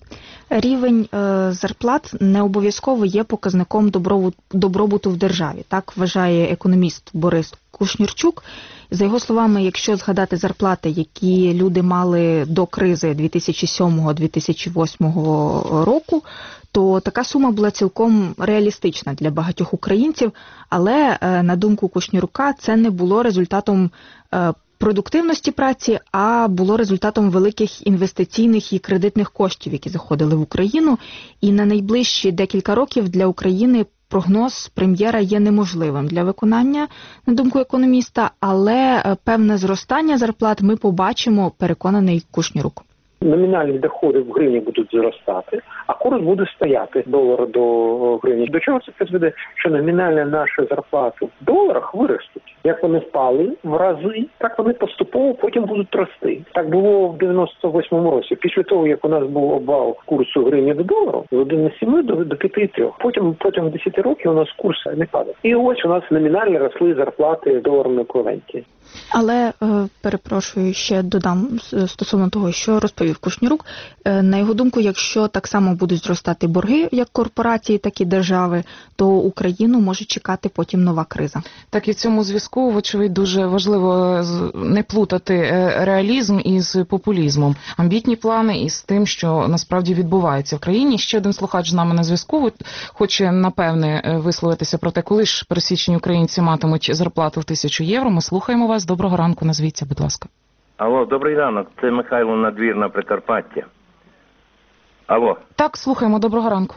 Рівень е, зарплат не обов'язково є показником добробуту, добробуту в державі. Так вважає економіст Борис Кушнірчук. За його словами, якщо згадати зарплати, які люди мали до кризи дві тисячі сьомого - дві тисячі восьмого року, то така сума була цілком реалістична для багатьох українців, але, е, на думку Кушнірука, це не було результатом е, продуктивності праці, а було результатом великих інвестиційних і кредитних коштів, які заходили в Україну. І на найближчі декілька років для України прогноз прем'єра є неможливим для виконання, на думку економіста, але певне зростання зарплат ми побачимо, переконаний Кушнірук. Номінальні доходи в гривні будуть зростати, а курс буде стояти долара до гривні. До чого це призведе? Що номінальні наші зарплати в доларах виростуть. Як вони впали в рази, так вони поступово потім будуть рости. Так було в дев'яносто восьмому році. Після того, як у нас був обвал курсу гривні до долару, з один цілих сім до, до п'ять цілих три. Потім протягом десять років у нас курс не падав. І ось у нас номінально росли зарплати в доларному еквіваленті. Але, перепрошую, ще додам стосовно того, що розповів Кушнірук. На його думку, якщо так само будуть зростати борги, як корпорації, так і держави, то Україну може чекати потім нова криза. Так, і в цьому зв'язку, вочевидь, дуже важливо не плутати реалізм із популізмом. Амбітні плани із тим, що насправді відбувається в країні. Ще один слухач з нами на зв'язку хоче, напевне, висловитися про те, коли ж пересічні українці матимуть зарплату в тисячу євро. Ми слухаємо вас. Доброго ранку, назвіться, будь ласка. Алло, добрий ранок, це Михайло Надвірна, Прикарпаття. Алло. Так, слухаємо, доброго ранку.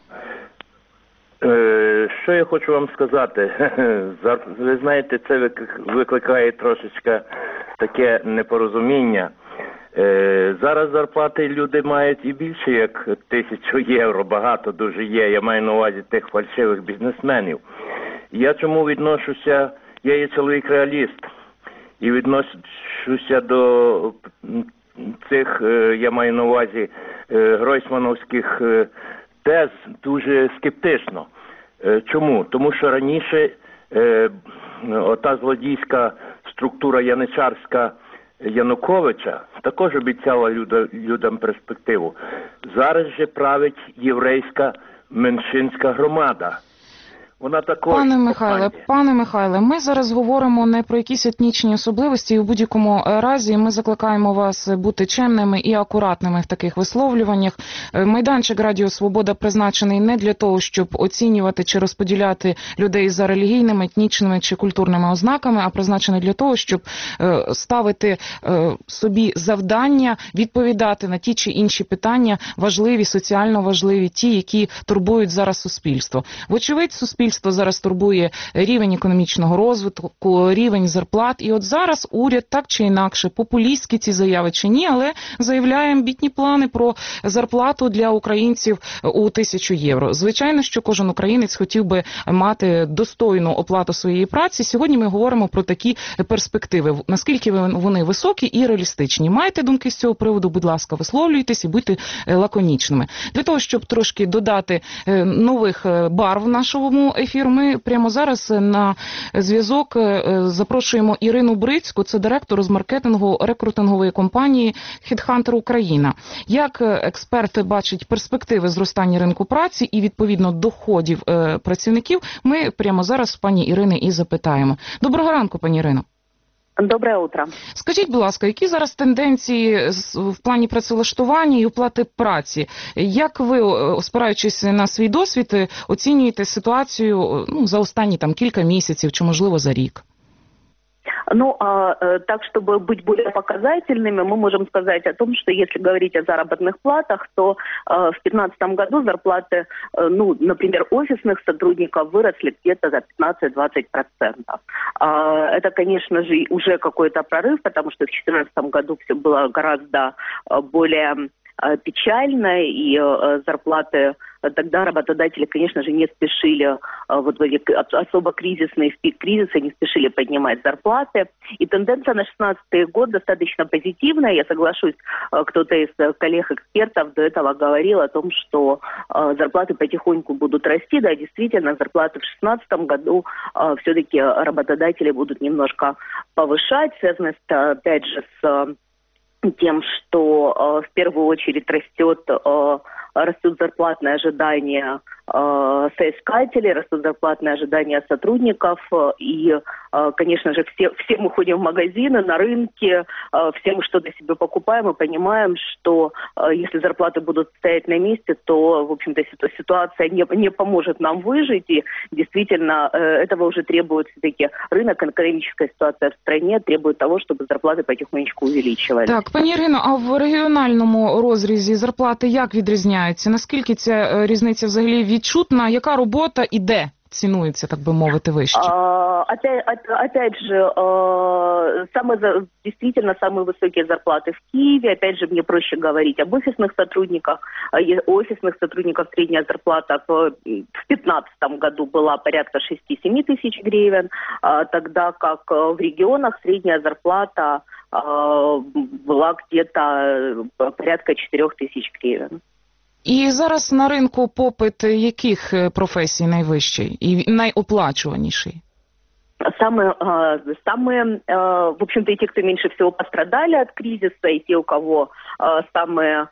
Е, що я хочу вам сказати? Ви знаєте, це викликає трошечки таке непорозуміння. Е, зараз зарплати люди мають і більше, як тисячу євро, багато дуже є, я маю на увазі тих фальшивих бізнесменів. Я чому відношуся, я є чоловік-реаліст. І відношуся до цих, я маю на увазі, гройсмановських тез дуже скептично. Чому? Тому що раніше ота злодійська структура яничарська Януковича також обіцяла людям перспективу. Зараз же править єврейська меншинська громада. Вона також... Пане Михайле, пане Михайле, ми зараз говоримо не про якісь етнічні особливості, і в будь-якому разі ми закликаємо вас бути чемними і акуратними в таких висловлюваннях. Майданчик Радіо Свобода призначений не для того, щоб оцінювати чи розподіляти людей за релігійними, етнічними чи культурними ознаками, а призначений для того, щоб ставити собі завдання відповідати на ті чи інші питання, важливі, соціально важливі, ті, які турбують зараз суспільство. Вочевидь, суспільство Суспільство зараз турбує рівень економічного розвитку, рівень зарплат. І от зараз уряд так чи інакше, популістські ці заяви чи ні, але заявляє амбітні плани про зарплату для українців у тисячу євро. Звичайно, що кожен українець хотів би мати достойну оплату своєї праці. Сьогодні ми говоримо про такі перспективи. Наскільки вони високі і реалістичні. Маєте думки з цього приводу, будь ласка, висловлюйтесь і будьте лаконічними. Для того, щоб трошки додати нових барв в нашому ефір, ми прямо зараз на зв'язок запрошуємо Ірину Брицьку, це директор з маркетингу рекрутингової компанії HeadHunter Україна. Як експерти бачать перспективи зростання ринку праці і, відповідно, доходів працівників, ми прямо зараз пані Ірини і запитаємо. Доброго ранку, пані Ірино. Доброе утро. Скажіть, будь ласка, які зараз тенденції в плані працевлаштування і оплати праці? Як ви, спираючись на свій досвід, оцінюєте ситуацію ну, за останні там кілька місяців чи, можливо, за рік? Ну, а, так, чтобы быть более показательными, мы можем сказать о том, что если говорить о заработных платах, то а, в две тысячи пятнадцатом году зарплаты, а, ну, например, офисных сотрудников выросли где-то за пятнадцать-двадцать процентов. А, это, конечно же, уже какой-то прорыв, потому что в две тысячи четырнадцатом году все было гораздо более печально, и а, зарплаты тогда работодатели, конечно же, не спешили вот в эти особо кризисные, в пик кризиса, не спешили поднимать зарплаты. И тенденция на шестнадцатый год достаточно позитивная. Я соглашусь, кто-то из коллег-экспертов до этого говорил о том, что зарплаты потихоньку будут расти. Да, действительно, зарплаты в шестнадцатом году все-таки работодатели будут немножко повышать. Связано, опять же, с тем, что в первую очередь растет растут зарплатные ожидания э, соискателей, растут зарплатные ожидания сотрудников. И, э, конечно же, все, все мы ходим в магазины, на рынке, э, все мы что-то себе покупаем и понимаем, что э, если зарплаты будут стоять на месте, то, в общем-то, ситуация не, не поможет нам выжить. И действительно, э, этого уже требует все-таки рынок, экономическая ситуация в стране требует того, чтобы зарплаты потихонечку увеличивались. Так, пані Ірино, а в регіональному розрізі зарплати як відрізняються? Наскільки ця різниця взагалі відчутна? Яка робота і де? цінується, так би мовити, вище? А, опять, опять же, самые, действительно самые высокие зарплаты в Киеве. Опять же, мне проще говорить об офисных сотрудниках. У офисных сотрудников средняя зарплата в две тысячи пятнадцатом году была порядка шесть-семь тысяч гривен, тогда как в регионах средняя зарплата была где-то порядка четыре тысячи гривен. І зараз на ринку попит яких професій найвищий і найоплачуваніший? Самые, самые, в общем-то, и те, кто меньше всего пострадали от кризиса, и те, у кого самые,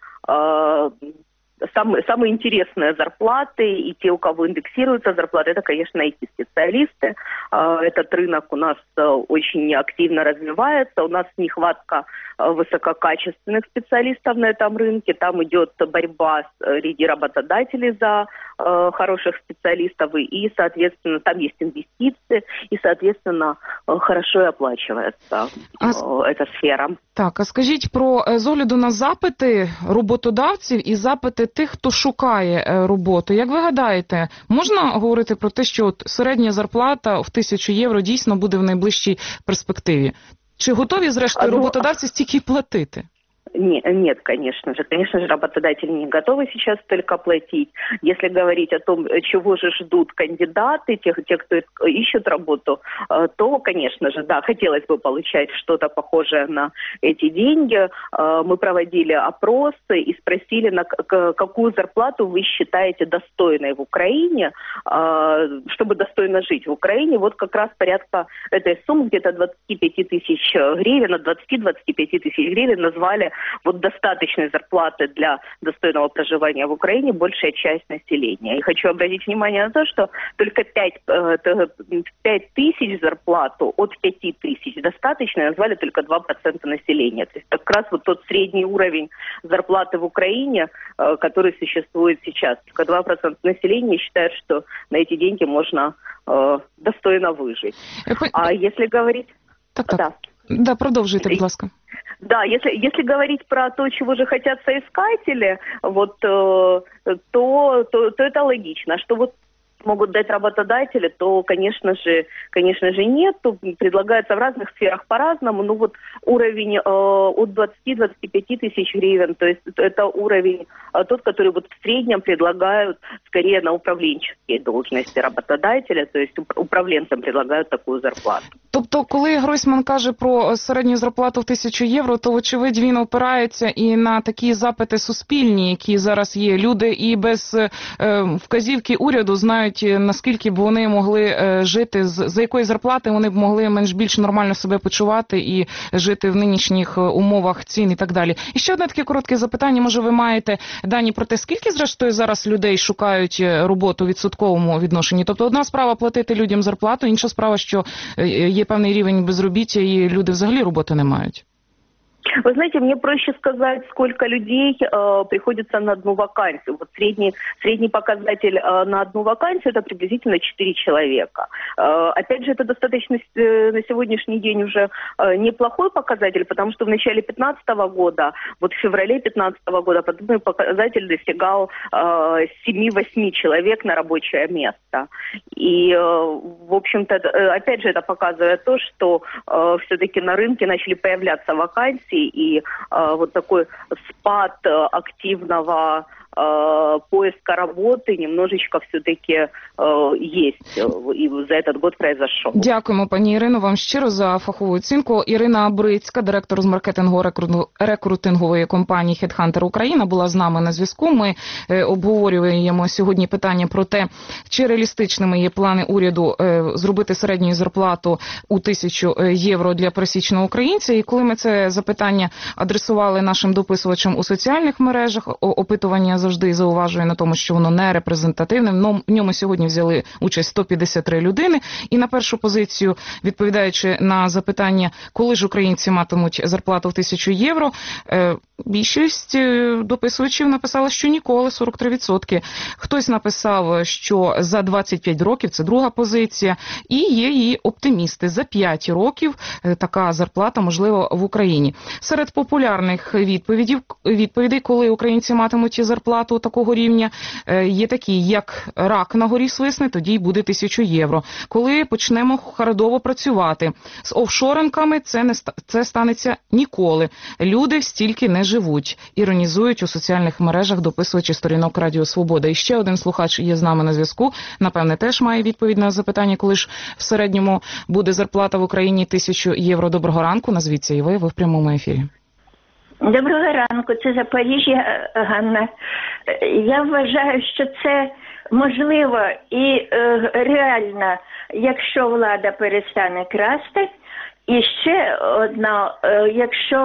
самые, самые интересные зарплаты, и те, у кого индексируются зарплаты, это, конечно, ай ти-специалисты. Этот рынок у нас очень активно развивается, у нас нехватка высококачественных специалистов на этом рынке, там идет борьба среди работодателей за э, хороших специалистов, и, соответственно, там есть инвестиции, и, соответственно, хорошо и оплачивается а... э, эта сфера. Так, а скажіть про, з огляду на запити роботодавців і запити тих, хто шукає роботу. Як ви гадаєте, можна говорити про те, що от середня зарплата в тисячу євро дійсно буде в найближчій перспективі? Чи готові, зрештою, роботодавці стільки платити? Нет, нет, конечно же. Конечно же, работодатели не готовы сейчас только платить. Если говорить о том, чего же ждут кандидаты, тех, те, кто ищут работу, то, конечно же, да, хотелось бы получать что-то похожее на эти деньги. Мы проводили опросы и спросили, на какую зарплату вы считаете достойной в Украине, чтобы достойно жить в Украине. Вот как раз порядка этой суммы, где-то двадцать пять тысяч гривен, от двадцати-двадцати пяти тысяч гривен назвали вот достаточной зарплаты для достойного проживания в Украине большая часть населения. И хочу обратить внимание на то, что только пять тысяч зарплату от пяти тысяч достаточной назвали только два процента населения. То есть как раз вот тот средний уровень зарплаты в Украине, который существует сейчас. Только два процента населения считают, что на эти деньги можно э, достойно выжить. А если говорить... Так, так. Да. Да, продолжите, будь ласка. Да, если, если говорить про то, чего же хотят соискатели, вот, э, то, то, то это логично, что вот могут дать работодатели, то, конечно же, конечно же, нет. Предлагается в разных сферах по-разному. Ну вот уровень э, от двадцати-двадцати пяти тысяч гривен, то есть это уровень э, тот, который вот в среднем предлагают скорее на управленческие должности работодателя, то есть управленцам предлагают такую зарплату. Тобто, коли Гройсман каже про середню зарплату в тисячу євро, то, вочевидь, він опирається і на такі запити суспільні, які зараз є. Люди і без е, вказівки уряду знають, наскільки б вони могли е, жити, з, за якої зарплати вони б могли менш-більш нормально себе почувати і жити в нинішніх умовах цін і так далі. І ще одне таке коротке запитання. Може, ви маєте дані про те, скільки, зрештою, зараз людей шукають роботу у відсотковому відношенні? Тобто, одна справа платити людям зарплату, інша справа, що є певний рівень безробіття і люди взагалі роботи не мають. Вы знаете, мне проще сказать, сколько людей э, приходится на одну вакансию. Вот средний, средний показатель э, на одну вакансию – это приблизительно четыре человека. Э, опять же, это достаточно э, на сегодняшний день уже э, неплохой показатель, потому что в начале две тысячи пятнадцатого года, вот в феврале две тысячи пятнадцатого года подобный показатель достигал э, семь-восемь человек на рабочее место. И, э, в общем-то, э, опять же, это показывает то, что э, все-таки на рынке начали появляться вакансии, и э, вот такой спад э, активного э, поиска работы немножечко все-таки э, есть, и за этот год произошел. Дякуємо, пані Ірино, вам щиро за фахову оцінку. Ірина Брицька, директор з маркетингу рекрутингової компанії HeadHunter Україна, була з нами на зв'язку. Ми е, обговорюємо сьогодні питання про те, чи реалістичними є плани уряду е, зробити середню зарплату у тисячу євро для пересічного українця. І коли ми це запитання адресували нашим дописувачам у соціальних мережах, опитування завжди зауважує на тому, що воно не репрезентативне. В ньому сьогодні взяли участь сто п'ятдесят три людини. І на першу позицію, відповідаючи на запитання, коли ж українці матимуть зарплату в тисячу євро, більшість дописувачів написала, що ніколи, сорок три відсотки. Хтось написав, що за двадцять п'ять років, це друга позиція. І є і оптимісти. За п'ять років така зарплата можлива в Україні. Серед популярних відповідей, відповідей, коли українці матимуть зарплату такого рівня, є такі, як рак на горі свисне, тоді й буде тисячу євро. Коли почнемо харедово працювати з офшоринками, це не це станеться ніколи. Люди стільки не живуть, іронізують у соціальних мережах дописувачі сторінок Радіо Свобода. І ще один слухач є з нами на зв'язку. Напевне, теж має відповідь на запитання, коли ж в середньому буде зарплата в Україні тисячу євро. Доброго ранку. Назвіться і ви, ви в прямому ефірі. Доброго ранку. Це Запоріжжя, Ганна. Я вважаю, що це можливо і е, реально, якщо влада перестане красти. І ще одна, якщо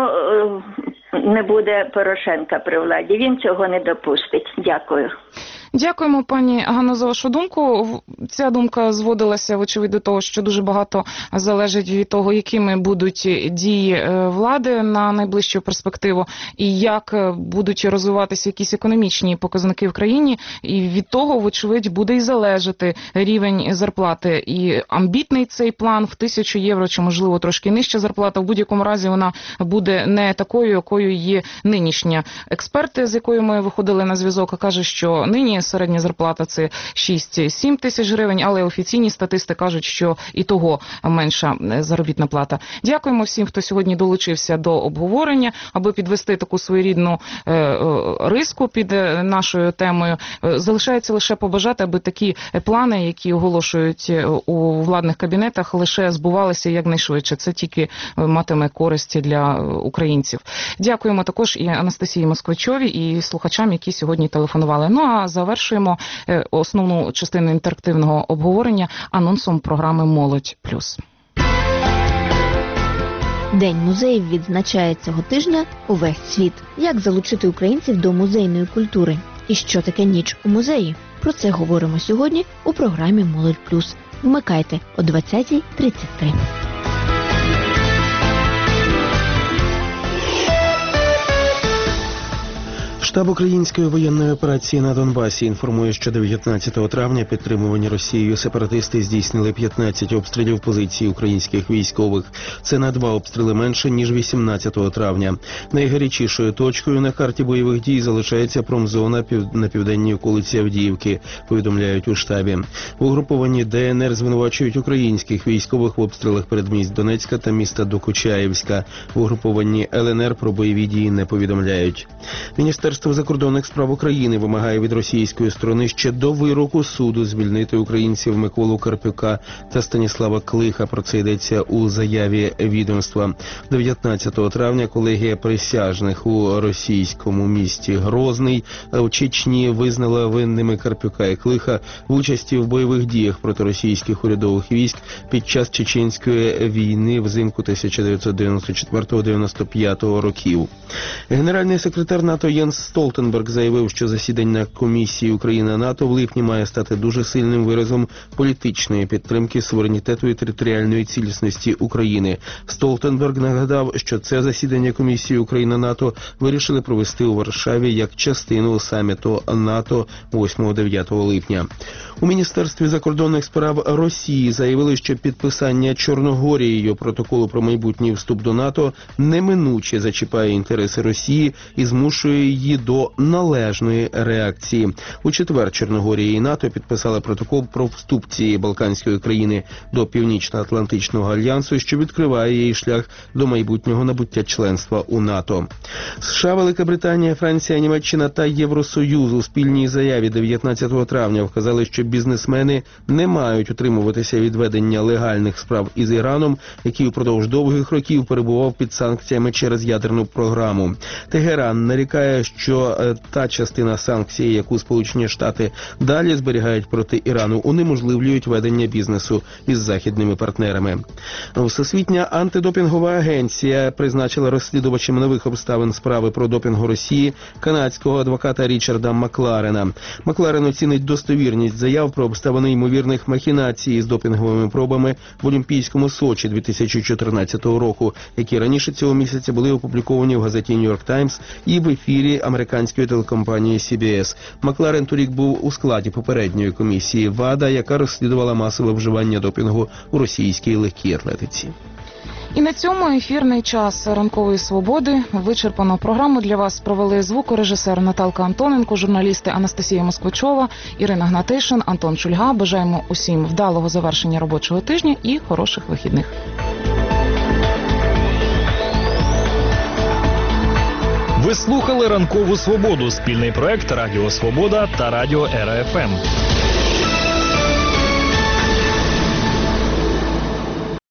не буде Порошенка при владі, він цього не допустить. Дякую. Дякуємо, пані Ганно, за вашу думку. Ця думка зводилася, вочевидь, до того, що дуже багато залежить від того, якими будуть дії влади на найближчу перспективу і як будуть розвиватися якісь економічні показники в країні. І від того, вочевидь, буде і залежати рівень зарплати. І амбітний цей план в тисячу євро, чи, можливо, трошки нижча зарплата, в будь-якому разі вона буде не такою, якою є нинішня. Експерти, з якою ми виходили на зв'язок, кажуть, що нині середня зарплата – це шість-сім тисяч гривень, але офіційні статисти кажуть, що і того менша заробітна плата. Дякуємо всім, хто сьогодні долучився до обговорення, аби підвести таку своєрідну риску під нашою темою. Залишається лише побажати, аби такі плани, які оголошують у владних кабінетах, лише збувалися якнайшвидше. Це тільки матиме користь для українців. Дякуємо також і Анастасії Москвичовій, і слухачам, які сьогодні телефонували. Ну а завершуємо основну частину інтерактивного обговорення анонсом програми «Молодь плюс». День музеїв відзначає цього тижня увесь світ. Як залучити українців до музейної культури? І що таке ніч у музеї? Про це говоримо сьогодні у програмі «Молодь плюс». Вмикайте о двадцятій тридцять три. Штаб української воєнної операції на Донбасі інформує, що дев'ятнадцятого травня підтримувані Росією сепаратисти здійснили п'ятнадцять обстрілів позицій українських військових. Це на два обстріли менше, ніж вісімнадцятого травня. Найгарячішою точкою на карті бойових дій залишається промзона на південній околиці Авдіївки, повідомляють у штабі. В угрупованні ДНР звинувачують українських військових в обстрілах передмість Донецька та міста Докучаєвська. В угрупованні ЛНР про бойові дії не повідомляють. Міністерство закордонних справ України вимагає від російської сторони ще до вироку суду звільнити українців Миколу Карпюка та Станіслава Клиха. Про це йдеться у заяві відомства. дев'ятнадцятого травня колегія присяжних у російському місті Грозний в Чечні визнала винними Карпюка і Клиха в участі в бойових діях проти російських урядових військ під час чеченської війни взимку тисяча дев'ятсот дев'яносто четвертого - дев'яносто п'ятого років. Генеральний секретар НАТО Єнс Столтенберг заявив, що засідання комісії Україна-НАТО в липні має стати дуже сильним виразом політичної підтримки суверенітету і територіальної цілісності України. Столтенберг нагадав, що це засідання комісії Україна-НАТО вирішили провести у Варшаві як частину саміту НАТО восьмого-дев'ятого липня. У Міністерстві закордонних справ Росії заявили, що підписання Чорногорією протоколу про майбутній вступ до НАТО неминуче зачіпає інтереси Росії і змушує її до належної реакції. У четвер Чорногорія і НАТО підписали протокол про вступ цієї балканської країни до Північно-Атлантичного альянсу, що відкриває її шлях до майбутнього набуття членства у НАТО. США, Велика Британія, Франція, Німеччина та Євросоюз у спільній заяві дев'ятнадцятого травня вказали, що бізнесмени не мають утримуватися від ведення легальних справ із Іраном, який упродовж довгих років перебував під санкціями через ядерну програму. Тегеран нарікає, що що е, та частина санкцій, яку Сполучені Штати далі зберігають проти Ірану, унеможливлюють ведення бізнесу із західними партнерами. Всесвітня антидопінгова агенція призначила розслідувачем нових обставин справи про допінг у Росії канадського адвоката Річарда Макларена. Макларен оцінить достовірність заяв про обставини ймовірних махінацій з допінговими пробами в Олімпійському Сочі дві тисячі чотирнадцятого року, які раніше цього місяця були опубліковані в газеті «Нью-Йорк Таймс» і в ефірі американської телекомпанії Сі Бі Ес. Макларен торік був у складі попередньої комісії ВАДА, яка розслідувала масове вживання допінгу у російській легкій атлетиці. І на цьому ефірний час ранкової свободи вичерпано. Програму для вас провели звукорежисер Наталка Антоненко, журналісти Анастасія Москвичова, Ірина Гнатишин, Антон Шульга. Бажаємо усім вдалого завершення робочого тижня і хороших вихідних. Ви слухали «Ранкову свободу» – спільний проект Радіо Свобода та Радіо Ера Еф Ем.